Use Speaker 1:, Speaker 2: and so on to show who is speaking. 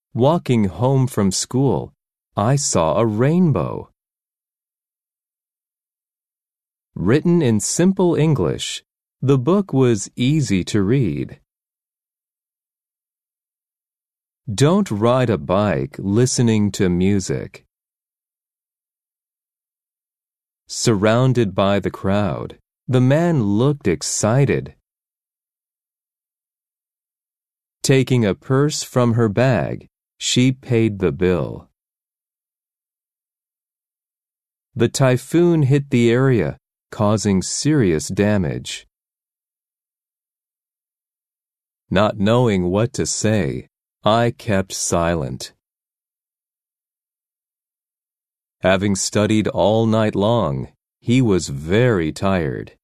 Speaker 1: Walking home from school, I saw a rainbow. Written in simple English, the book was easy to read. Don't ride a bike listening to music. Surrounded by the crowd, the man looked excited. Taking a purse from her bag, she paid the bill. The typhoon hit the area, causing serious damage. Not knowing what to say, I kept silent. Having studied all night long, he was very tired.